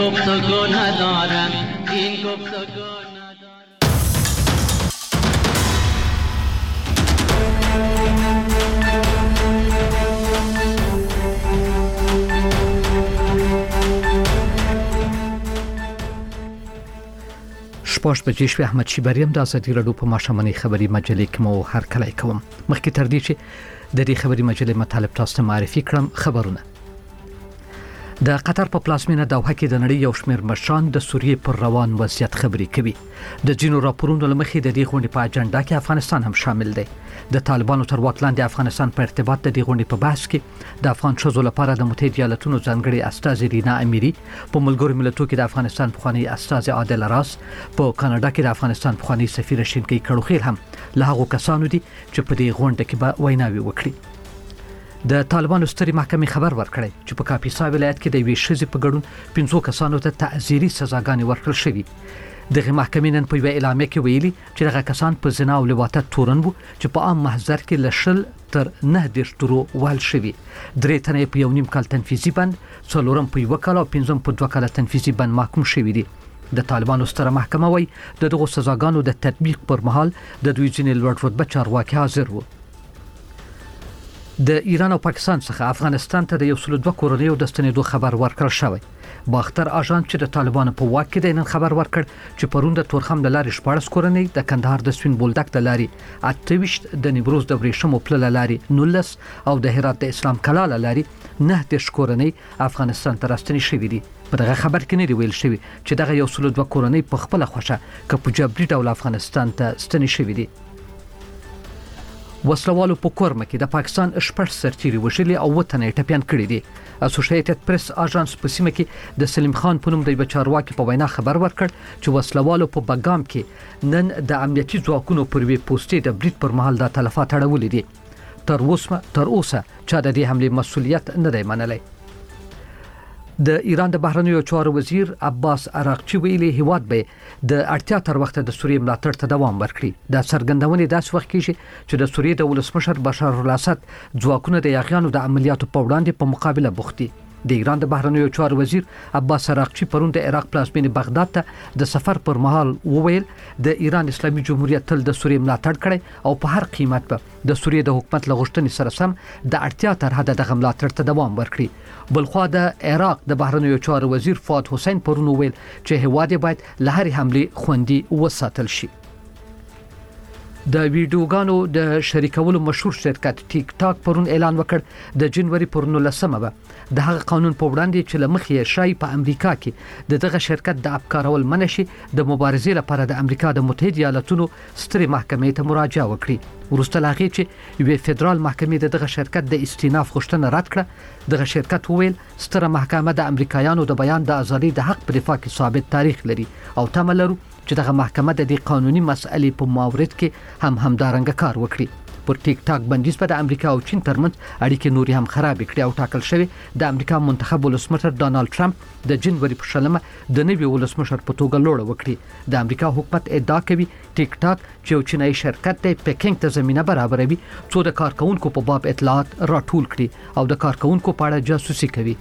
گفتگو ندارم این گفتگو شپږ بجې شوې. احمد شیبری هم د ازادي راډیو په ماښامنۍ خبري مجلې کې مو هر کله کوم. مخکې تر دې چې د دې خبري مجلې مطالب تاسو ته معرفي کړم، خبرونه د قطر په پلازمینه دوحه کې د نړۍ یو شمېر مشران د سوریې پر روان وضعیت خبري کوي. د ځینو راپورونو لمخې د دې غونډې په اجنډا کې افغانستان هم شامل دی. د طالبانو تر واک لاندې افغانستان په ارتباط د دې غونډې په بحث کې د افغان ښځو لپاره د متحده ایالاتونو ځانګړي استازي رینا اميري په ملګرو ملتونو کې د افغانستان پخوانی استازي عادل راس، په کاناډا کې د افغانستان پخوانی سفیر شینکي کړوخیل هم له هغو کسانو دي چې په دې غونډه کې به ویناوي وکړي. د طالبانو ستري محکمې خبر ورکړی چې په کاپیسا ولایت کې د یوې ښځې په ګډون 5 کسانو ته تعزیري سزاګانې ورکړل شوې. دغه محکمې نن په یوه اعلامیه کې ویلي چې هغه کسان په زنا او لواطت تورن وو چې په عام محضر کې له 0 تر 9 درو وال شوي. 3 تنه په 1.5 کال تنفيذي بند، 4 په 1 کال او 5 په 2 کال تنفيذي بند محکوم شوي دي. د طالبانو ستره محکمه وایي د دغو سزاګانو د تطبیق پر مهال د دوی ځینې لوړ رتبه چارواکي حاضر وو. د ایران او پاکستان څخه افغانستان ته د 102 کورنیو د ستنېدو خبر ورکړل شوی. باختر اژانس چې د طالبانو په واک کې د نن خبر ورکړ چې پرون د تورخم د لارې 14 کورنۍ، د کندهار د سوین بولدک د لارې 28، د نیمروز د ورېښمو پله لارې 19 او د هرات د اسلام کلا لارې 9 کورنۍ افغانستان ته راستنې شوې دي. په دغه خبر کې نه دی ویل شوی چې دغه 102 کورنۍ په خپل خوښه که په جبري ډول افغانستان ته ستنې شوې دي. وسلوالو په کورمه کې د پاکستان 8 سرتیري وژلي او وطن ټپيان کړي دي. اسوسییټډ پریس اژانس په سیمه کې د سلیم خان په نوم د بچارواکي په وینا خبر ورکړ چې وسلوالو په بګام کې نن د امنیتي ځواکونو پر وی پوسټې د بریټ پر مهال د تلفات اړولې دي. تر اوسه چا د دې حمله مسولیت نه دی منلی. د ایران د بهرنیو چارو وزیر عباس عراقچی ویلي هیواد به د اړتیا تر وخت د سوریې ملاتړ ته دوام ورکړي. د سرګندونې داس وخت کې چې د سوریې د ولسمشر بشار الاسد ځواکونه د یاغیانو د عملیاتو په وړاندې په مقابله بوخت دي. د ایران د بهرنیو چارو وزیر عباس عراقچی پرون د عراق پلازمینې بغداد ته د سفر پر مهال وویل د ایران اسلامي جمهوریت تل د سوریې ملاتړ کړي او په هر قیمت به د سوریې د حکومت لغښتنې سره سم د اړتیا تر حد د ملاتړ ته دوام ورکړي. بلخوا د عراق د بهرنیو چارو وزیر فؤاد حسین پرون ویل چې هیواد باید له هر حمله خوندي وساتل شي. د ویډیوګانو د شریکولو مشهور شرکت ټیک ټاک پرون اعلان وکړ د جنوري پر 19 به د هغه قانون په وړاندې چې لمخې شای په امریکا کې دغه شرکت د افکارول منشي د مبارزې لپاره د امریکا د متحده ایالاتونو ستري محکمې ته مراجعه وکړي. ورسته لاغي چې یو فدرال محکمې دغه شرکت د استیناف غوښتنه رد کړه. دغه شرکت وویل ستره محکمه د امریکایانو د بیان د ازادۍ د حق په دفاع کې ثابت تاریخ لري او تمه لرو چې دغه محکمه د دې قانوني مسئلې په مورد کې همدارنګ کار وکړي. پر ټیک ټاک بندیز په د امریکا او چین ترمنځ اړیکې نوري هم خراب کړي او ټاکل شوی د امریکا منتخب ولسمشر ډانلډ ټرمپ د جنوري په 15 د نوي ولسمشر په توګه لوړ وکړي. د امریکا حکومت ادعا کوي ټیک ټاک چې یو چینایي شرکت دی پکینګ ته زمينه برابروي څو د کارکونکو په باب اطلاعات راټول کړي او د کارکونکو په اړه جاسوسي کوي.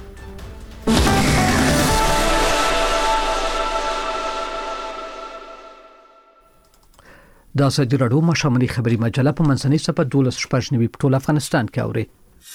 د ازادي راډیو ماښامنۍ خبري مجله په منځنۍ صفحه 12 په ټول افغانستان کې اوري.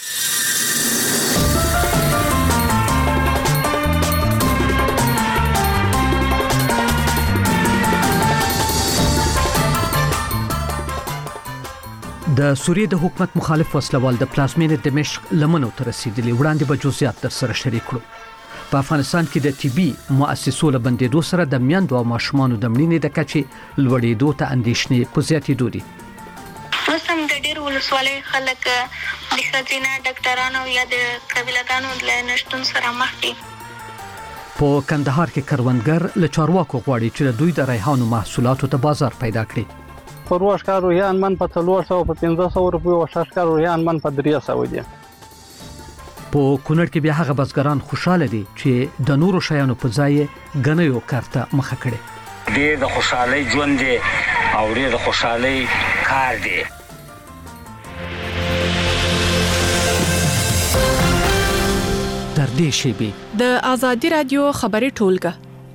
د سوریې د حکومت مخالف وسلوال د پلازمینې دمشق لمنو ته رسیدلی. وړاندې به جزئیات در سره شریک کړو. په افغانستان کې د طبي مؤسسو له بندېدو سره د میندو او ماشومانو د مړینې د کچې لوړېدو ته اندېښنې په زیاتېدو دي. اوس هم د ډېرو ولسوالۍ خلک د ښځینه ډاکټرانو یا د قبیلهګانو له نشتون سره مخ دي. په کندهار کې کروندګر له چارواکو غواړي چې دوی د ریحانو محصولاتو ته بازار پیدا کړي. پروش کار روحیان من په 300 په 1500 روپیو او شش کار روحیان من په 300 دي. په کونړ کې بیا هغه بزګران خوشاله دي چې د نورو شیانو په ځای غنیو کارته مخه کړي. ډېر د خوشحالۍ ژوند دی او ډېر د خوشحالۍ کار دی. تر دې شیبې د آزادي رادیو خبري ټولګه.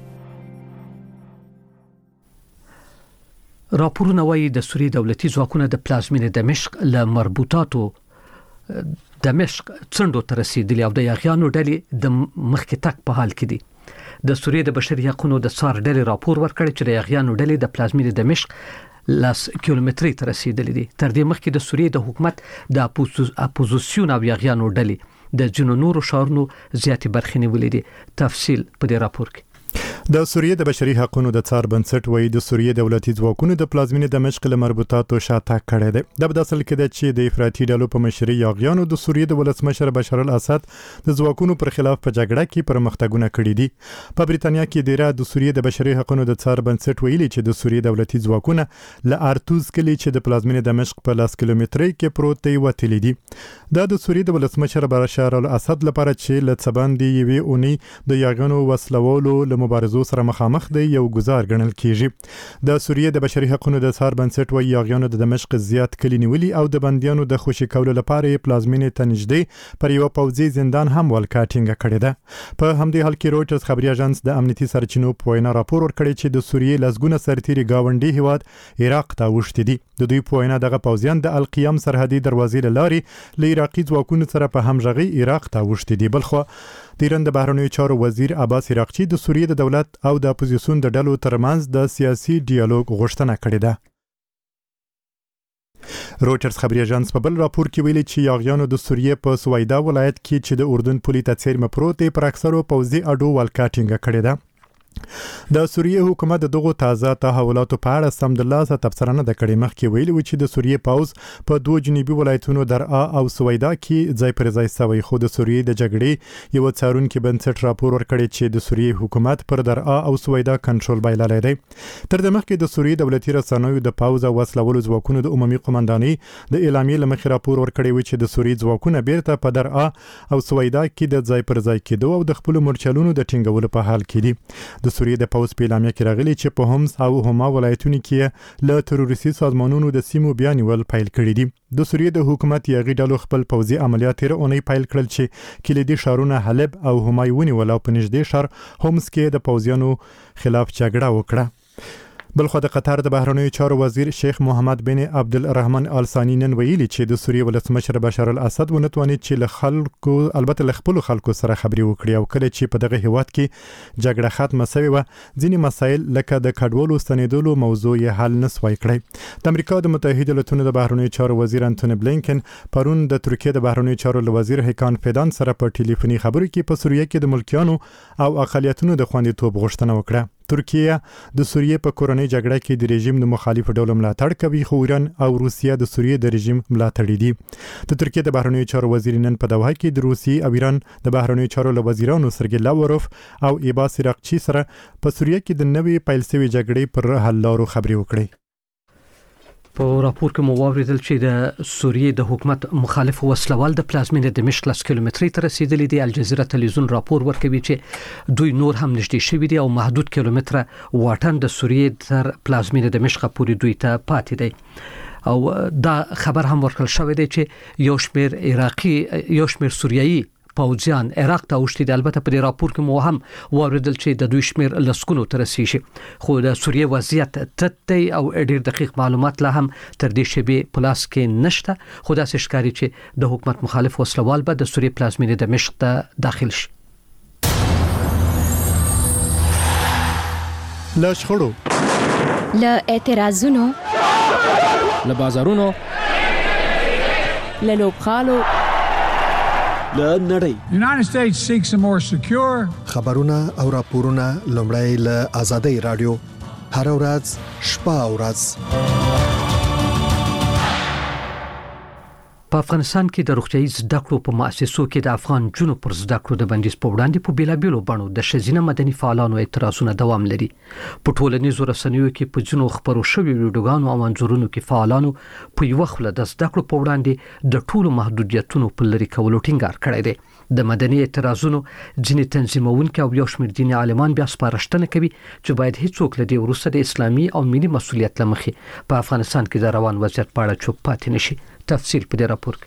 راپورونه وايي د سوریې دولتي ځواکونه د پلازمینې دمشق له مربوطاتو دمشق څنډو ته رسیدلي او د یاغیانو ډلې د مخکې تک په حال کې دي. د سوریې د بشري حقوقو د څار ډلې راپور ورکړی چې د یاغیانو ډلې د پلازمینې دمشق 10 کیلومتري ته رسیدلي دي. تر دې مخکې د سوریې د حکومت د اپوزیسیون او یاغیانو ډلې د جنو نورو شهرونو زیاتې برخې نیولې دي. تفصیل په دې راپور کې. د سوریې د بشري حقوقو د څار بنسټ وایي د سوریې دولتي ځواکونو د پلازمینې دمشق له مربوطاتو شاته کړی دی. د بداسل کې د چې د افراطي ډلو په مشرۍ یاغیانو د سوریې د ولسمشر بشار الاسد د ځواکونو پر خلاف په جګړه کې پرمختګونه کړي دي. په بریتانیا کې د سوریې د بشري حقوقو د څار بنسټ ویلي چې د سوریې دولتي ځواکونه له ارتوز کلی چې د پلازمینې دمشق په 10 کیلومتري کې پروت دی وتلی دي. دا د سوریې د ولسمشر بشار الاسد لپاره چې له څباندې یوې اونۍ د یاغیانو وسلوالو له مبارزو سره مخامخ دی یو گزار ګڼل کیږي. د سوریې د بشري حقوقو د څار بنسټ وایي یاغیانو د دمشق زیات کلی نیولي او د بندیانو د خوشي کولو لپاره پلازمینې ته نږدې پر یو پوځي زندان هم ولکاټینګ کړی ده. په همدې حال کې رويټرز خبري اژانس د امنیتي سرچینو په وینا راپور ورکړی چې د سوریې لسګونه سرتیري گاونډي هیواد عراق ته وشتي دي. د دوی په وینا دغه پوځیان د القیام سرحدي دروازې لاري له عراقي ځواکونو سره په همغږي عراق ته وشتي دي. بلخو د ایران د بهرنیو چارو وزیر عباس عراقچی د سوریې د دولت او د اپوزیسیون د ډلو ترمنځ د سیاسي ډیالوګ غوښتنه کړې ده. رويټرز خبري اژانس په بل راپور کې ویلي چې یاغیانو د سوریې په سویدا ولایت کې چې د اردن پولي ته څیرمه پروت پر اکثرو پوځي اډو ولکاټینګ کړې ده. د سوریې حکومت دغه تازه تحولاتو په اړه سمدلاسه تبصره نه کړې. مخکې ویلي و چې د سوریې پوځ په دوه جنوبي ولایتونو درعا او سویدا کې ځای پر ځای شوی، خو د سوریې د جګړې یو څارونکي بنسټ راپور ورکړی چې د سوریې حکومت پر درعا او سویدا کنټرول بایللی دی. تر دې مخکې د سوریې دولتي رسنیو د پوځ او وسلوالو ځواکونو د عمومي قومندانۍ د اعلامیې لمخې راپور ورکړی و چې د سوریې ځواکونه بیرته په درعا او سویدا کې د ځای پر ځای کېدو او د خپل مورچلونو د ټینګولو په حال کې دي. د سوریې د پوځ په اعلامیه کې راغلي چې په همس او هما ولایتونو کې له تروریستي سازمانونو د سیمو بیا نیول پیل کړي دي. د سوریې د حکومت یاغي ډلو خپل پوځي عملیات تیر اونۍ پیل کړل چې کلیدي ښارونه حلب او هما ونیول او په نږدې ښار همس کې د پوځیانو خلاف جګړه وکړه. بلخو د قطر د بهرنیو چارو وزیر شیخ محمد بن عبدالرحمن آل ثانی نن ویلي چې د سوریې ولسمشر بشار الاسد ونتوانید چې له خلکو البته له خپل خلکو سره خبري وکړي او کله چې په دغه هیواد کې جګړه ختمه شوې و ځینې مسایل لکه د کډوالو ستنېدلو موضوع یې حل نسوي کړی. د امریکا د متحده ایالاتونو د بهرنیو چارو وزیر انټونی بلینکن پرون د ترکیه د بهرنیو چارو وزیر هیکان فیدان سره په ټلیفوني خبرو کې په سوریه کې د ملکیانو او اقلیتونو د خوندیتوب غوښتنه وکړه. ترکیه د سوریې په کورنۍ جګړه کې د رژیم د مخالف ډلو ملاتړ کوي، خو ایران او روسیه د سوریې د رژیم ملاتړي دي. د ترکیه د بهرنیو چارو وزیر نن په دوحه کې د روسیې او ایران د بهرنیو چارو وزیرانو سرګی لاوروف او عباس عراقچی سره په سوریه کې د نوې پیل شوې جګړې پر حل لارو خبرې وکړي. په راپور کې مو واوریدل چې د سوریې د حکومت مخالف وسلوال د پلازمینې دمشق 10 کیلومتري ته رسیدلي دي. الجزیره تلویزیون راپور ورکوي چې دوی نور هم نږدې شوي دي او محدود کیلومتره واټن د سوریې تر پلازمینې دمشق پورې دوی ته پاتې دی. او دا خبر هم ورکړل شوی دی چې یو شمیر سوریایي پوځیان عراق ته وشتي دي. البته په دې راپور کې مو هم واوریدل چې د دوی شمیر لسکونو ته رسیږي، خو د سوریې وضعیت تت دی او ډېر دقیق معلومات لا هم تر دې شبي پلاس کې نشته. خو داسې ښکاري چې د حکومت مخالف وسلوال به د سوریې پلازمینې دمشق ته داخل شي. له شخړو، له اعتراضونو، له بازارونو، له لوبغالو، The United States seeks a more secure. خبرونه او راپورونه لومړی له آزادۍ رادیو هر ورځ شپه او ورځ. په افغانستان کې د روغتیايي زده کړو په مؤسسو کې د افغان جنو پر زده کړو د بندیز په وړاندې په بیلابیلو بڼو د ښځینه مدني فعالانو اعتراضونه دوام لري. په ټولنیزو رسنیو کې په جنو خبرو شوي ویډیوګانو او انځورونو کې فعالانو په یو خله د زده کړو په وړاندې د ټولو محدودیتونو په لري کولو ټینګار کړی دی. د مدني اعتراضونو ځینې تنظیمونکي او یو شمېر دیني عالمان بیا سپارښتنه کوي چې باید هیڅوک له دې وروسته د اسلامي او ملي مسؤلیت له مخې په افغانستان کې د روان وضعیت په اړه چوپ پاتې نشي. تفصیل په دې راپور کې.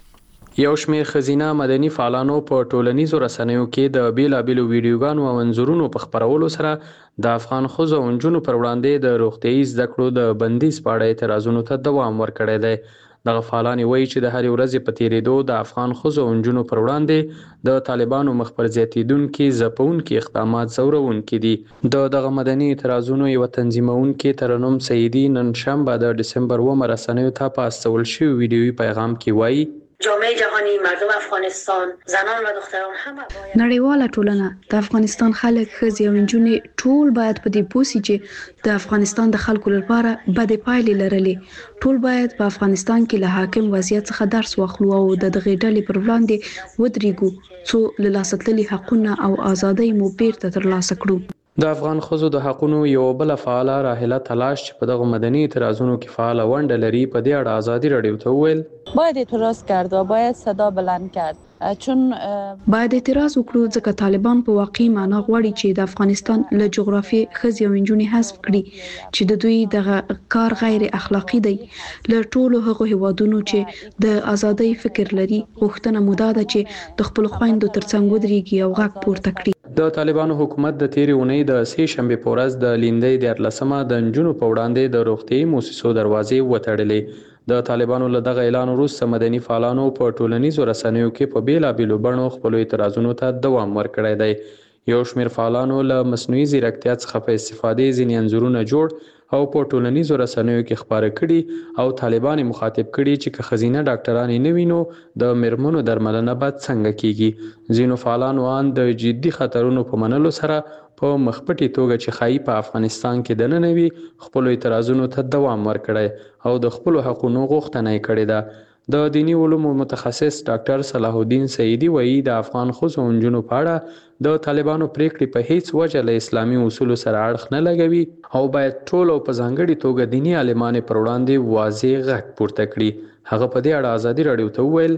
یو شمېر ښځینه مدني فعالانو په ټولنیزو رسنیو کې د بیلابیلو ویډیوګانو او انځورونو په خپرولو سره د افغان ښځو او نجونو پر وړاندې د روغتیايي زده کړو د بندیز په اړه اعتراضونو ته دوام ورکړی دی. دغه فعالان وایي چې د هرې ورځې په تیریدو د افغان ښځو او نجونو پر وړاندې د طالبانو مخ پر زیاتېدونکي ځپونکي اقدامات ځورونکي دي. دغه مدني اعتراضونو یوه تنظیمونکې ترنم سیدي نن شنبه د ډسمبر 8 رسنیو ته په استول شوي ویډیویي پیغام کې وایي جامعه جهانی، مردم افغانستان، زنان و دختران همه باید نړیواله ټولنه، د افغانستان خلک، ښځې او نجونې ټول باید په دې پوه سي چې د افغانستان د خلکو لپاره بدې پایلې لرلې. ټول باید په افغانستان کې له حاکم وضعیت څخه درس واخلو او د دغې ډلې پر وړاندې ودرېږو څو له لاسه تللي حقونه او ازادۍ مو بیرته ترلاسه کړو. د افغان ښځو د حقونو یو بل فعاله راهله تلاش چې په دغه مدني اعتراضونو کې فعاله ونډه لري په دې اړه ازادي رادیو ته وویل باید اعتراض کرد و باید صدا بلند کرد چون باید اعتراض وکړو ځکه طالبان په واقعي معنا غواړي چې د افغانستان له جغرافیې ښځې او نجونې حذف کړي چې د دوی دغه کار غیر اخلاقی دی. له ټولو هغو هیوادونو چې د ازادۍ فکر لري غوښتنه مو دا ده چې د خپل خویندو ترڅنګ ودرېږي او غږ پورته کړي. د طالبانو حکومت د تیرې اونۍ د سې شنبې په ورځ د لیندۍ 14مه د نجونو په وړاندې د روغتیايي مؤسسو دروازې وتړلې. د طالبانو له دغه اعلان وروسته مدني فعالانو په ټولنیزو رسنیو کې په بیلابیلو بڼو خپلو اعتراضونو ته دوام ورکړی دی. یو شمېر فعالانو له مصنوعي ځیرکتیا څخه په استفادې ځینې انځورونه جوړ او په ټولنیزو رسنیو کې خپاره کړي او طالبان مخاطب کړي چې که ښځینه ډاکټرانې نه وي نو د میرمنو درملنه به څنګه کیږي. ځینو فعالانو ان د جدي خطرونو په منلو سره په مخپټي توګه چې ښایي په افغانستان کې دننه وي خپلو اعتراضونو ته دوام ورکړی او د خپلو حقونو غوښتنه یې کړې ده. د دینی علومو متخصص ډاکټر صلاح الدین سیدی وایي د افغان ښځو او نجونو په اړه د طالبانو پریکړې په هیڅ وجه له اسلامي اصولو سره اړخ نه لګوي او باید ټول او په ځانګړي توګه دینی عالمان پر وړاندې واضح غږ پورته کړي. هغه په دې اړه ازادي رادیو ته وویل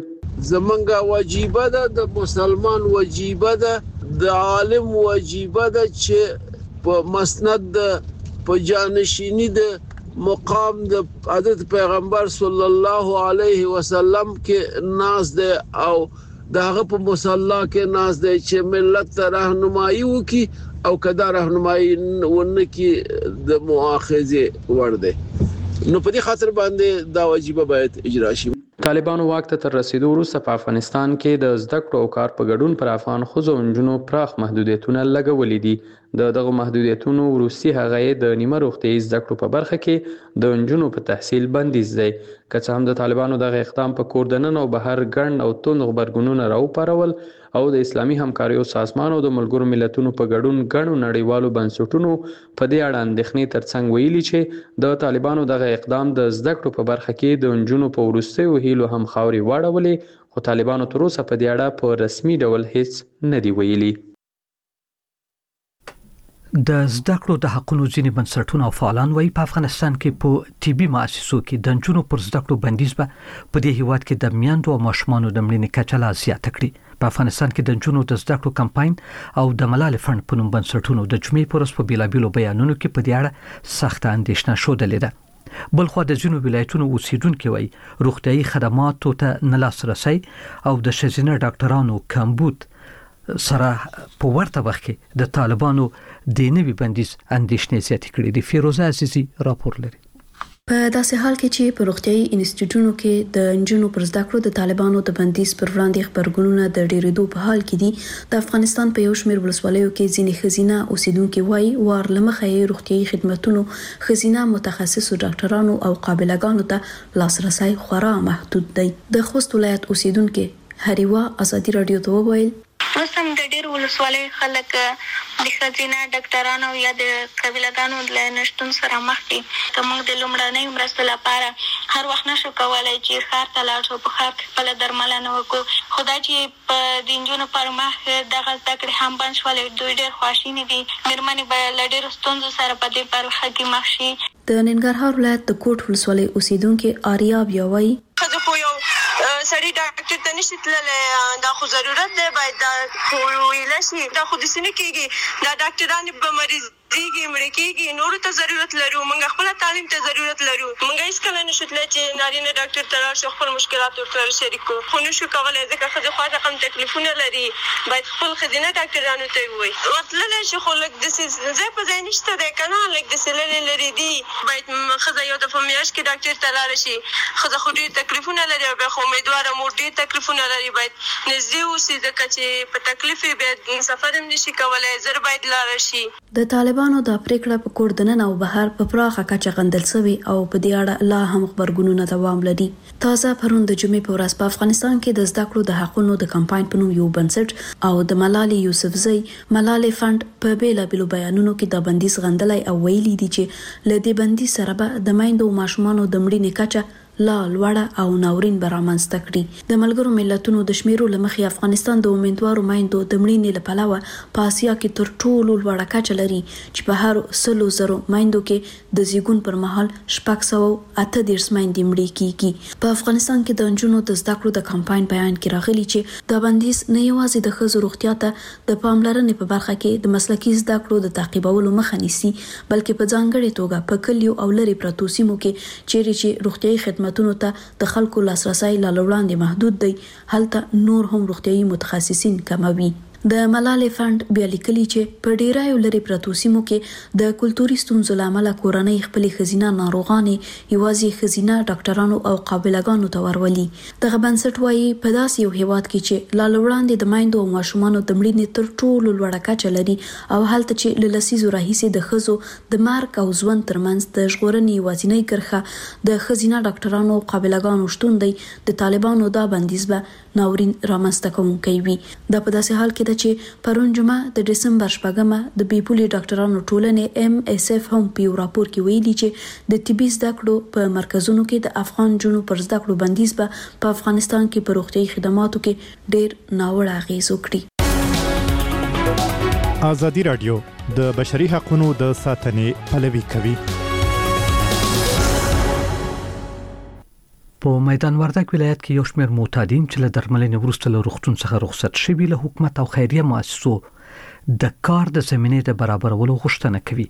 زمونږ واجبه ده، د مسلمان واجبه ده، د عالم واجبه ده چې په مسند د په جانشینی د مقام د حضرت پیغمبر صلی الله علیه وسلم کې ناز ده او دغه په مصلا کې ناز ده چې ملت ته راهنمایي وکي او کدا راهنمایي ونکي د مؤاخذه ورده. نو په دې خاطر باندې دا واجب باید اجرا شي. طالبانو واک ته تر رسیدو وروسته په افغانستان کې د زده کړو او کار په ګډون پر افغان ښځو او نجونو پراخ محدودیتونه لګولي دي. دغه محدودیتونو وروستي هغه د نیمه روغتیايي زده کړو په برخه کې د نجونو په تحصیل بندیز دی. که څه هم د طالبانو دغه اقدام په کور دننه او بهر ګڼ او توند غبرګونونه راوپارول او د اسلامي همکاریو سازمان او د ملګرو ملتونو په ګډون ګڼو نړیوالو بنسټونو په دې اړه اندېښنې ترڅنګ ویلي چې د طالبانو دغه اقدام د زده کړو په برخه کې د نجونو په وروستیو هیلو هم خاورې واړولې، خو طالبانو تر اوسه په دې اړه په رسمي ډول هیڅ نه دی ویلي. د زده کړو د حقونو ځینې بنسټونه او فعالان وایي په افغانستان کې په طبي مؤسسو کې د نجونو پر زده کړو بندیز به په دې هیواد کې د میندو او ماشومانو د مړینې کچه لا زیاته کړي. په افغانستان کې د نجونو د زده کړو کمپاین او د ملالۍ فند په نوم بنسټونو د جمعې پر ورځ په بیلابیلو بیانونو کې په دې اړه سخته اندېښنه ښودلې ده. بلخوا د ځینو ولایتونو اوسیدونکو وایي روغتیايي خدماتو ته نه لاسرسی او د ښځینه ډاکټرانو کمبود سره په ورته وخت کې د طالبانو د نوي بندیز اندېښنې زیاتې کړې دي. فیروزه عزیزي راپور لري. په داسې حال کې چې په روغتیايي انسټیټیوټونو کې د نجونو پر زده کړو د طالبانو د بندیز پر وړاندې خبرګونونه د ډېرېدو په حال کې دي، د افغانستان په یو شمېر ولسوالیو کې ځینې ښځینه اوسیدونکي وایي وار له مخه یې روغتیايي خدماتونو ښځینه متخصصو ډاکټرانو او قابلګانو ته لاسرسی خورا محدود دی. د خوست ولایت اوسیدونکي هریوا ازادي رادیو ته وویل اوس هم د ډېر ولسوالۍ خلک د ښځینه ډاکټرانو یا د قبیلهګانو له نشتون سره مخ دي. که موږ د لومړنۍ مرستو لپاره هر وخت نشو کولی چې ښار ته لاړ شو، په ښار کې خپله درملنه وکړو، خو دا چې په د نجونو پر مخ دغه زده کړې هم بند شولې، دوی ډېر خواشیني دي. مېرمنې به له ډېرو ستونزو سره په دې برخه کې مخ شي. د ننګرهار ولایت د کوټ ولسوالۍ اوسیدونکي آریا بیا وایي ښځه خو یو سړي ډاکټر ته نشي تللی، دا خو ضرورت دی، باید دا خو ویله شي. دا خو داسې نه کېږي، دا ډاکټرانې به مریض دیږي مړ کېږي نور ته ضرورت لرو موږ خپل تعلیم ته ضرورت لرو موږ هیڅ کله نشو تللی چې نارینه ډاکټر ته لاړ شو خپل مشکلات ورته شریک کړو خو نشو کولی ځکه ښځې خواته کم تکلیفونه لري باید خپل ښځینه ډاکټرانو ته یې ووایي ورتللی شي خو لږ داسې ځای په ځای نشته دی که نه لږ داسې لرې لرې دي باید ښځه یو دفعه میاشت کې ډاکټر ته لاړه شي ښځه خو ډېر تکلیفونه لري او بیا خو امیدواره مور ډېر تکلیفونه لري باید نږدې اوسي ځکه چې په تکلیف یې بیا سفر هم نشي کولی زر باید لاړه شي د طالبانو د پریکړه په کور دننه او بهر په پراخه کچه غندل شوی او په دې اړه لا هم خبرګونونه دوام لري. تازه پرون د جمعې په ورځ په افغانستان کې د زده کړو د حقونو د کمپاین په نوم یو بنسټ او د ملالۍ یوسفزۍ ملالۍ فند په بیلابیلو بیانونو کې د بندیز غندلای او ویلي دي چې له دې بندیز سره به د میندو او ماشومانو د مړینې کچه لا لوړه او ناورین برامنځته کړي. د ملګرو ملتونو د شمیرو لمخې افغانستان د امیدوارو میندو د مړینې له پلوه په اسیا کې تر ټولو لوړه کچه لري چې په هر 100,000 میندو کې د زیږون پر مهال 638 میندې مړې کیږي. په افغانستان کې د نجونو د زده کړو د کمپاین بیان کې راغلي چې د بندیز نه یوازې د ښځو روغتیا ته د پاملرنې په برخه کې د مسلکي زده کړو د تعقیبولو مخه نیسي بلکې په ځانګړې توګه په کلیو او لرې پرتو سیمو کې چیرې چې روغتیايي خدماتونه ته د خلکو لاسرسي لا وړاندې محدود دی هلته نور هم روغتیايي متخصصین کموي. د ملالۍ فند بیا لیکلي چې په ډیرایو لري پرتو سیمو کې د کلتوري ستونزو لامل کورنۍ خپل خزینه ناروغانې یوازې خزینه ډاکټرانو او قابلګانو ته ورولي. دغه بنسټ وایي په داسې یو هیواد کې چې لا وړاندې د میندو او ماشومانو د مړینې تر ټولو لوړه کچه لري او هلته چې له لسیزو راهیسې د ښځو د مرګ او ژوند ترمنځ د ژغورنې یوازینۍ کرښه د خزینه ډاکټرانو او قابلګانو شتون دی د طالبانو دا بندیز به ناورین رامنځته کوونکی وي. دا په داسې حال کې چې پرون جمعه د دسمبر 8 د بیپولي ډاکټرانو ټولنې MSF هم په یو راپور کې ویلي چې د طبي زده کړو په مرکزونو کې د افغان جنونو پر زده کړو بندیز به په افغانستان کې په روغتیايي خدماتو کې ډېر ناوړه اغېز وکړي. ازادي رادیو د بشري حقوقو د ساتنې پلوي کوي. په میدان وردګ ولایت کې یو شمېر معتادین چې له درملنې وروسته له روغتون څخه رخصت شوي له حکومت او خیریه مؤسسو د کار د زمینې د برابرولو غوښتنه کوي.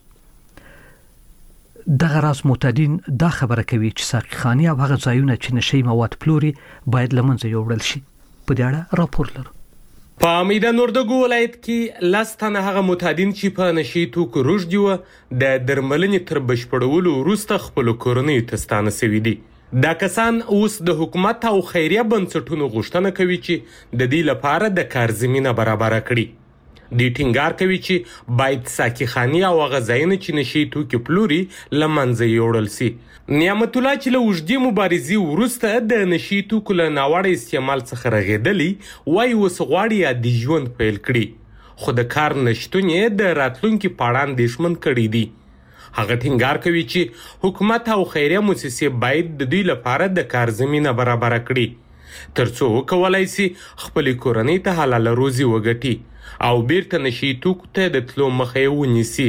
دغه راز معتادین دا خبره کوي چې ساقيخاني او هغه ځایونه چې نشي مواد پلوري باید لمنځه یوړل شي. په دې اړه راپور لرو. په میدان وردګ ولایت کې لاستانه هغه معتادین چې په نشي توکو روږدي و د درملنې تر بشپړولو وروسته خپل کورنۍ ته ستانه شوي دي. دا کسان اوس د حکومت او خیریه بنسټونو غوښتنه کوي چې د دې لپاره د کار زمينه برابر کړي. د ټینګار کوي چې باید ساقيخاني او غذاینه چې نشي توکي پلوري لمنځه یوړل سي. نعمت الله چې له وجدي مبارزي وروسته د نشي توکو له ناوړه استعمال څخه رغېدلی وای اوس غواړي د ژوند پیل کړي خو د کار نشټون یې د راتلونکو پاړان دښمن کړي دي. هغه ټینګار کوي چې حکومت او خیریه مؤسسې باید د دوی لپاره د کار زمينه برابر کړي ترڅو وکولای شي خپل کورنۍ ته حلال روزي وګټي او بیرته نشي توکو ته د تلو مخه ونیسي.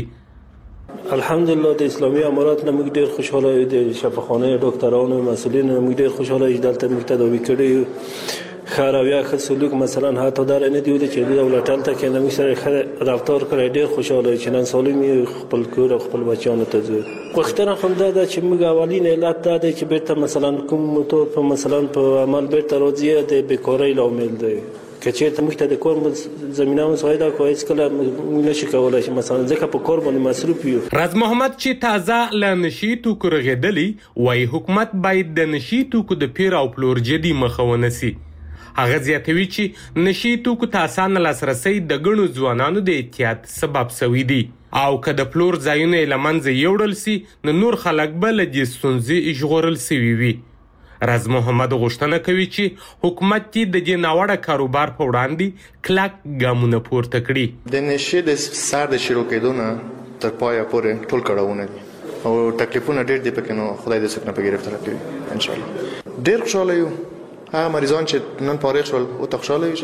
الحمدلله د اسلامي امارات نه موږ ډیر خوشاله یو د شفاخانه ډاکټرانو مسؤلین موږ ډیر خوشاله یو دلته موږ تداوی کړی خارویا خ سلوک مثلا حتی در نه دیوده چې د ولټل ته کې نو سره رفتار کړی ډیر خوشاله چې نن سالم خپل کور او خپل بچیانو ته زو وختره هم دا چې موږ اولین علت دا دی چې بیرته مثلا کوم موټر په مثلا په عمل بیرته راځي د بیکاری لامل دی کچې ته موږ ته د کور زمينه مساعده کوي چې موږ نشي کولای چې مثلا ځکه په کور باندې مصروف یو. راز محمد چې تازه ل نشي توکو رغېدلی وای حکومت باید د نشي توکو د پیر او پلور جدي مخاونه سي. هغه زیاتوي چې نشي توکو ته اسانه لاسرسي د ګڼو ځوانانو د احتیاط سبب شوی دی او که د پلور ځایونه لمنځه یوړل سي نو نور خلک به له دې ستونزې ژغورل سوي وي. راز محمد غوښتنه کوي چې حکومت د دې ناوړه کاروبار په وړاندې کلک ګامونه پورته کړي. د نشي د سر د شروع کېدو نه تر پایه پورې ټول کړهونه دي او تکلیفونه ډېر دي پکې نو خدای دې څوک نه په ګرفتار کړي ان شاء الله. ډېر خوشاله یو هغه مریضان چې نن فارغ شول او خوشاله وي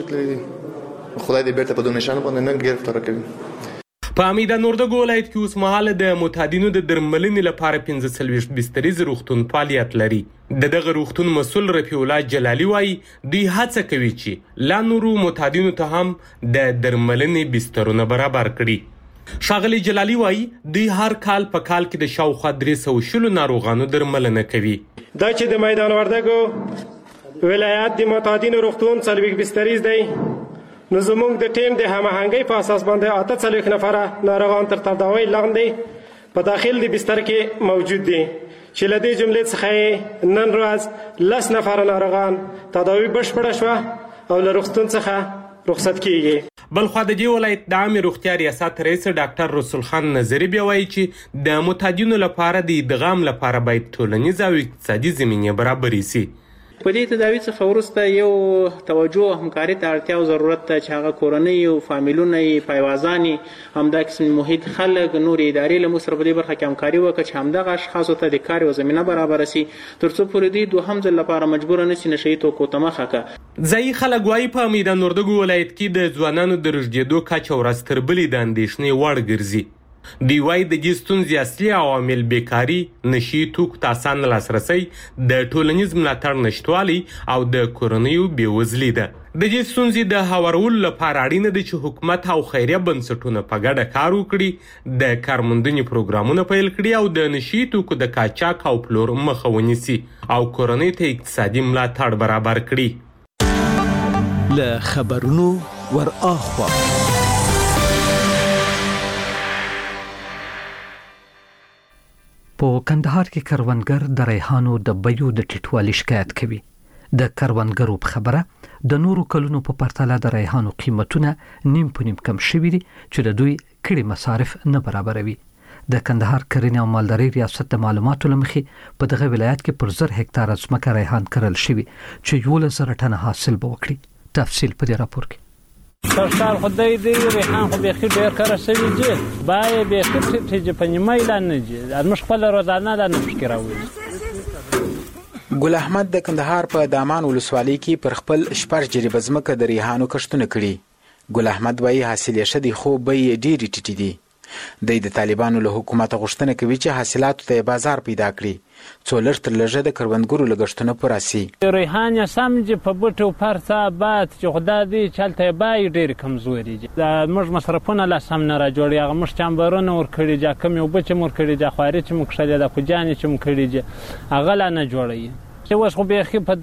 چې خدای دې بیرته په دې نشانه باندې نه ګرفتار کړي. په میدان وردګ ولایت کې اوس مهال د معتادینو د درملنې لپاره 15 بستریز روغتون فعالیت لري. دغه روغتون مسؤل رفیع الله جلالی وایي دوی هڅه کوي چې لا نورو معتادینو ته هم د درملنې بسترونه برابر کړي. ښاغلي جلالي وایي دوی هر کال په کال کې د شاوخوا 320 ناروغانو درملنه کوي. دا چې د میدان وردګو ولایت د معتادینو روغتون 40 بستریز دی، نو زموږ د ټیم د هماهنګۍ په اساس باندې 48 نفره ناروغان تر تداوی لاندې په داخل د بستر کې موجود دي، چې له دې جملې څخه نن ورځ 10 نفره ناروغان تداوی بشپړه شوه او له روغتون څخه رخصت کیږي. بلخوا د دې ولایت د عامې روغتیا ریاست رئیس ډاکټر رسول خان نظری بیا وایي چې د معتادینو لپاره د ادغام لپاره باید ټولنیز او اقتصادي زمینې برابرې سي. په دې تداوی څخه وروسته یو توجه او همکاري ته اړتیا او ضرورت ته چې هغه کورنۍ او فامیلونه یې پایوازانې همدا قسم محیط خلک نور ادارې له موږ سره په دې برخه کې همکاري وکړي چې همدغه اشخاصو ته د کار یوه زمینه برابره سي تر څو پورې دوی دوهم ځل لپاره مجبوره نه سي نشهیي توکو ته مخه کړه. ځایي خلک وایي په میدان وردګو ولایت کې د ځوانانو د رژدېدو کچه ورځ تر بلې د اندېښنې وړ ګرځي. دوی وایي د دې ستونزې اصلي عوامل بیکاري، نشهیي توکو ته اسان لاسرسی، د ټولنیز ملاتړ نشتوالی او د کورنیو بېوزلي ده. د دې ستونزې د هوارولو لپاره اړینه ده چې حکومت او خیریه بنسټونه په ګډه کار وکړي، د کارموندنې پروګرامونه پیل کړي او د نشهیي توکو د قاچاق او پلور مخه ونیسي او کورنۍ ته اقتصادي ملاتړ برابر کړي. له خبرونو ور اخوا په کندهار کې کروندګر د ریحانو د بیو د ټیټوالي شکایت کوي. د کروندګرو په خبره د نورو کلونو په پرتله د ریحانو قیمتونه نیم په نیم کم شوي دي چې د دوی کړي مصارف نه برابروي. د کندهار کرنې او مالدارۍ ریاست د معلوماتو لمخې په دغه ولایت کې پر 1000 هکتاره ځمکه ریحان کرل شوي چې 11,000 ټنه حاصل به وکړي. تفصیل په دې راپور کې. سرکار خدای دې ریحان خو بیخي ډېر کاره شوي دي، باید بیخي چې په نیمه اعلان نه دي، موږ خپله روزانه دا نه فکر راوړي. ګل احمد د کندهار په دامان ولسوالۍ کې پر خپل 6 جریبه ځمکه د ریحانو کښتونه کړي. ګل احمد وایي حاصل یې ښه دی خو بیې یې ډېرې ټیټې دي. د طالبانو له حکومته غوښتنه کوي چې حاصلاتو ته بازار پیدا کړي څو لږ تر لږه د کروندګرو لګښتونه پوره سي. ریحان یې سم چې په بوټو پرڅه باد چې خدا دې چې هلته یې بیې ډېرې کمزوري دي. موږ مصرفونه لا سم نه راجوړي، هغه موږ چامبرونه ورکړي دي، کمې اوبه چې مو ورکړي دي، خواري چې مو کښلې ده، کوجانې چې مو کړي دي، هغه لا نه جوړوي. چې اوس خو بیخي په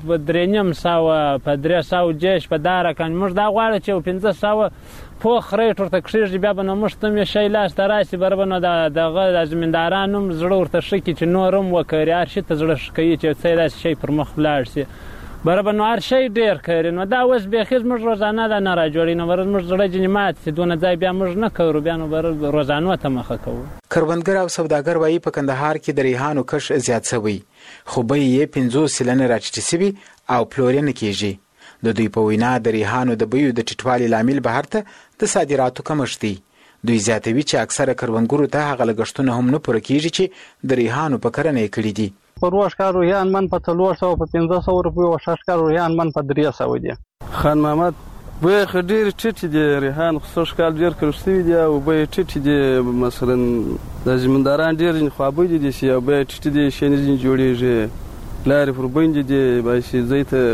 3,500 په 300 جیش په دا رقم موږ دا غواړو چې 500 پوخ ریټ ورته کښېږدي، بیا به نو موږ ته هم شی لاس ته راشي، بره به نو دغه د زمیندارانو هم زړه ورته ښه کړي چې نور هم وکړي، هر شي ته زړه ښه کوي چې څه داسې شی پر مخ ولاړ شي، بره به نو هر شی ډېر کوي. نو دا اوس بیخي زموږ روزانه دا نه راجوړي، نو بره زموږ زړه ځینې مات شي، دونه ځای بیا موږ نه کوو، بیا نو بره روزانو ته مخه کوو. کروندګر او سوداګر وایي په کندهار کې د ریحانو کښت زیات شوی خو بیې یې 50 سلنه راټیټې شوي او پلور یې نه کېږي. د دوی په وینا د ریحانو د بیو د ټیټوالي لامل بهر ته د صادراتو کمښت دی. دوی زیاتوي چې اکثره کروندګرو ته هغه لګښتونه هم نه پوره کېږي چې د ریحانو په کرنه یې کړي دي. په 2 ښکار روحیان من په 400 په 500 روپیو او 6 ښکار روحیان من په 300 دي. خان محمد بیې خو ډېرې ټیټې دي، ریحان خو 100 ښکار ډېر کړل شوي دي او بیې ټیټې دي. مثلا د زمینداران ډېر خوابدي دي چې بیې ټیټې دي، شی نه ځینې جوړېږي، لارې پر بندې دي، باید چې ځای ته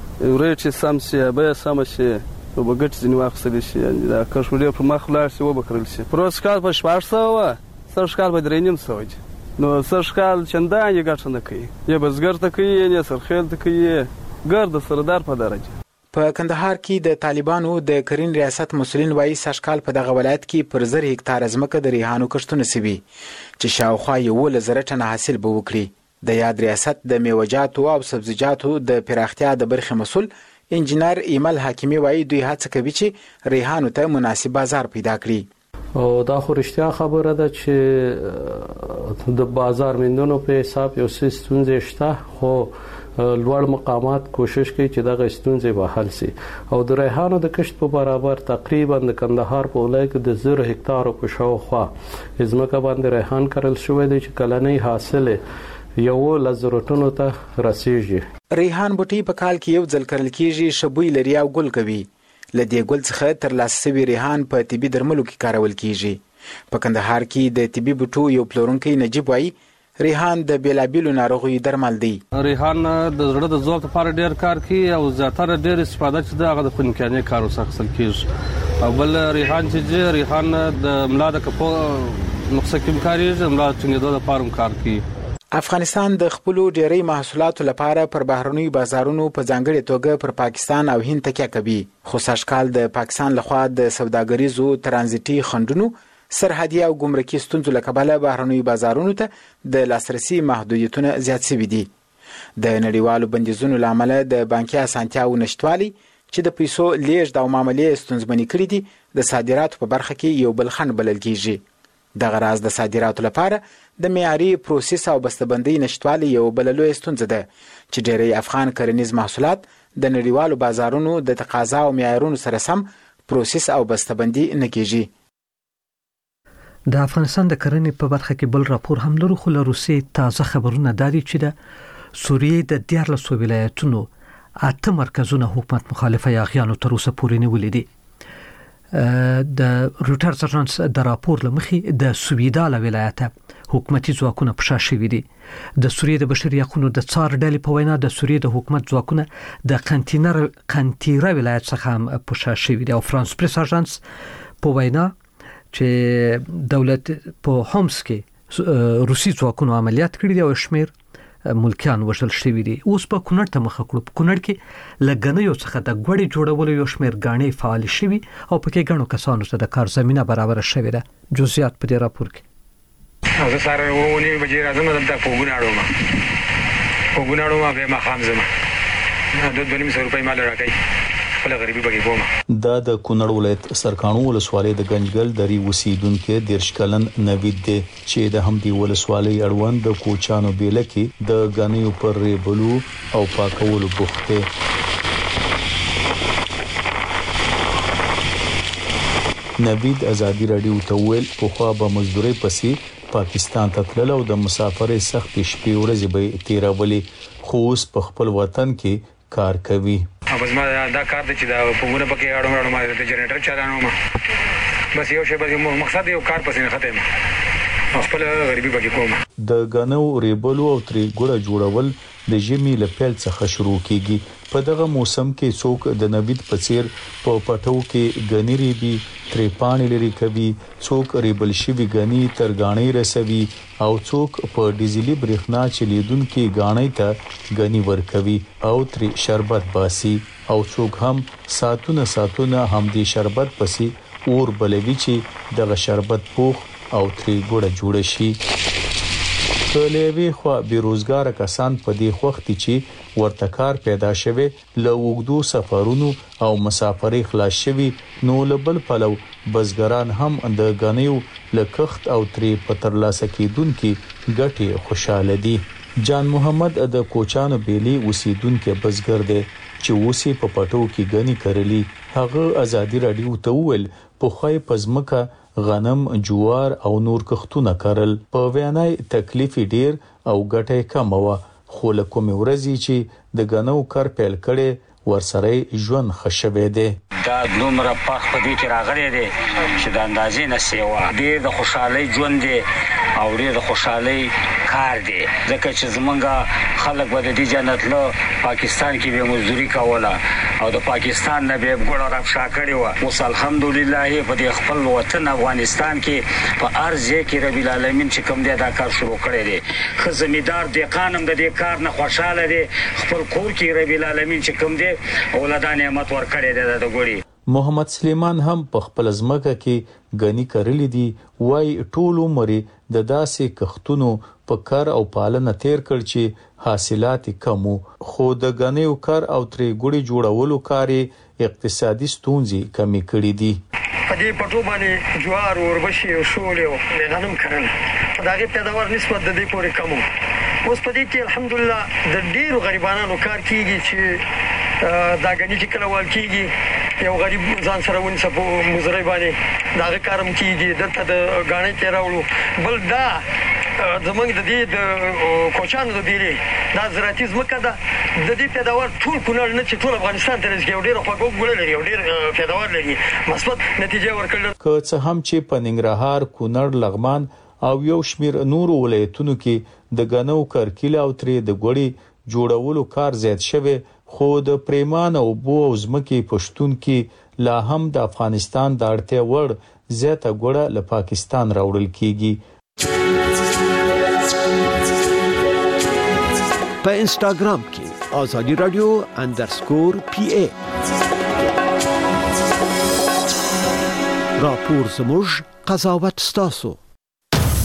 ریټ یې سم شي، بیه سمه شي، نو به ګټې ځینې واخیستلی شي، دا کښت ډېر پر مخ ولاړ شي وبکرل شي. پر 100 ښکار په 600 100 ښکار په 3,500 دي، نو 100 ښکار چندان یې ګټه نه کوي، یا بزګر ته کوي یا سرخیل ته کوي، ګرد سردار په درجه. په کندهار کې د طالبانو د کرنې ریاست مسؤلین وایي سږکال په دغه ولایت کې پر 1000 هکتاره ځمکه د ریحانو کښتونه شوي چې شاوخوا 11,000 ټنه حاصل به وکړي. د یاد ریاست د میوه‌جاتو او سبزیجاتو د پراختیا د برخې مسؤل انجینر ایمل حکیمی وایي دوی هڅه کوي چې ریحانو ته مناسب بازار پیدا کړي. او دا خو رښتیا خبره ده چې د بازار موندنو په حساب یو څه ستونزې شته، خو لوړ مقامات کوشش کوي چې دغه ستونزې به حل شي. او د ریحانو د کښت په برابر تقریبا د کندهار په ولایت کې د 1000 هکتارو په شاوخوا ځمکه باندې ریحان کرل شوی دی چې کلنی حاصل 11,000 ټنو ته رسیږي. ریحان بوټي په کال کې یو ځل کرل کېږي، شبوی لري او ګل کوي. له دې ګل څخه ترلاسه شوي ریحان په طبي درملو کې کارول کېږي. په کندهار کې د طبي بوټو یو پلورونکی نجیب وایي ریحان د بیلابیلو ناروغیو درمل دی. ریحان د زړه د ځواک لپاره ډېر کار کوي او زیاتره ډېر استفاده چې هغه د فنکاني کار وسه اخیستل کېږي. او بل ریحان چې ریحان د ملا د کپو نقصه کې کاریږي ملا څنګه د پارم کار کوي. افغانستان د خپل ډېری محصولاتو لپاره پر بهرنی بازارونو په ځانګړي توګه پر پاکستان او هند تکیه کوي. خو سږکال د پاکستان لخوا د سوداګریزو ترانزیتي خنډونو سرحدي او ګمرکي ستونزو له کبله بهرنی بازارونو ته د لاسرسي محدودیتونه زیات شوي دي. د نړیوالو بندیزونو له امله د بانکي اسانتیاو نشتوالي چې د پیسو لیږد او معاملې ستونزمنې کړي دي د صادراتو په برخه کې یو بل خنډ بلل کیږي. دغه راز د صادراتو لپاره د معیاري پروسس او بسته‌بندۍ نشتوالي یو بل لوی ستونزه ده چې ډېری افغان کرنیز محصولات د نړیوالو بازارونو د تقاضا او معیارونو سره سم پروسس او بسته‌بندي نه کیږي. د افغانستان د کرنې په برخه کې بل راپور هم لرو، خو له روسیې تازه خبرونه داري چې د سوریې د 14 ولایتونو 8 مرکزونه حکومت مخالفه یاغیانو تر اوسه پورې نیولې دي. د روټرز اژانس د راپور لمخې د سویداله ولایت حکومتي ځواکونه په شا شوي دي. د سوریې د بشري حقوقو د څار ډلې په وینا د سوریې د حکومت ځواکونه د قنطیره ولایت څخه هم په شا شوي دي. او فرانس پریس اژانس په وینا چې دولت په هومس کې روسي ځواکونو عملیات کړي دي او شمیر ملکیان وشل شوي دي. اوس په کونړ ته مخه کړو. په کونړ کې لګنیو څخه د غوړي جوړولو یو شمیر غاڼې فعال شوي او پکې غاڼو کسانو ته د کار زمينه برابر شوې ده. جزئیات په دې راپور کې. زه سره ونی بجې راځم دلته پوګوناړو ما به ما خام زما د 200 روپۍ مال راکړي خپل غریبي بګي کوم. دا د کونړ ولایت سرکانو ولسوالۍ د گنجګل درې اوسیدونکو 13 کلن نوید دی چې د همدې ولسوالۍ اړوند د کوچانو بیله کې د غنیو پر ریبلو او پاکولو بوخته. نوید ازادي رادیو ته ویل په خوا به مزدوري پسې پاکستان ته تلل او د مسافرۍ سخت شپې ورځې به تیرولې، خو اوس په خپل وطن کې کار کوي. بس ما دا کار د چې دا پوګونه پکې اړم ما د جنریټر چلانو ما بس یو شی بس مقصد یو کار پسې ختم خپل غریبي پکې کوم. د غنو ریبلو او ترې ګوړه جوړول د ژمي له پیل څخه شروع کیږي. په دغه موسم کې څوک د نوید په څیر په پټو کې غنی ریبي ترې پانی لري کوي، څوک ریبل شوی غنی تر غاڼې رسوي او څوک په ډیزلي برېښنا چلیدونکو غاڼې ته غنی ورکوي او ترې شربت باسي او څوک هم ساتونه هم دې شربت پسې اور بلوي چې دغه شربت پوخ او ترې ګوړه جوړ شي. کلهوی خو بیروزګار کسان په دې وخت چې ورته کار پیدا شوه له وګدو سفرونو او مسافرۍ خلاص شوي، نو لبل پلو بزګران هم د غنیو لکخت او ترې پترلاسه کیدونکو ګټي خوشاله دي. جان محمد د کوچانو بیلی اوسیدونکو بزګر دی چې اوسې په پټو کې غنی کړلی. هغه ازادي رادیو ته ویل په خوای پزمکه غنم، جوار او نور کښتونه کرل. په وینای تکلیف ډیر او ګټه کم و، خو له کوم ورځې چې د غنو کار پیل کړي ورسره ژوند خښوي دي. دا دومره پخ په دې کې راغلي دي چې د اندازې نه سیوا ډیر د خوشحالي ژوند دي او ډیر د خوشحالي کار دي، ځکه چې زمونږ خلک به د دې جنت له پاکستان کې به مزدوري کوله او د پاکستان نه به ګوړه رافشا کړي و. اوس الحمدلله په دې خپل وطن افغانستان کې په ارزه کې رب العالمین چې کوم دی دا کار شروع کړی دی. خو زمیدار دیقانم د دې کار نه خوشاله دي، خپل کور کې رب العالمین چې کوم دی اولادان نعمت ورکړي دی د ګوړي. محمد سلیمان هم په خپل ځمکه کې غنی کړلی دي. وای ټول عمر د داسې کښتونو په کار او پالنه تیر کړ چې حاصلات کم، خو د غنیو کار او ترې ګوړي جوړولو کار اقتصادي ستونزې کمی کړې دي. په دې پټو باندې جوار وربشي او شولې او غنم کرل دا غي پیداوار نسبت د دې پورې کم. اوس په دې کې الحمدلله د ډیرو غریبانو کار کیږي چې دا غنی چې کله وال کیږي یو غریب ځان سره ونی سپو مزرای باندې دا کارم کیږي دلته د غاڼې تیراولو. بل دا زمونږ د دې د کوچانو د بیلي دا زراعتي ځمکه ده، د دې پیداوار ټول کونړ نه چې ټول افغانستان ته رسېږي او ډېره خوږه ګوړه لري او ډېر پیداوار لري، مثبت نتیجه ورکړل. که څه هم چې په ننګرهار، کونړ، لغمان او یو شمیر نورو ولایتونو کې د غنو کرکیله او ترې د ګوړي جوړولو کار زیات شوه، خو د پریمان او بو او ځمکې پښتون کې لا هم د افغانستان د اړتیا وړ زیاته ګوړه له پاکستان راوړل کیږي. په انستګرام کې آزادی رادیو _PA راپور زموږ قضاوت ستاسو.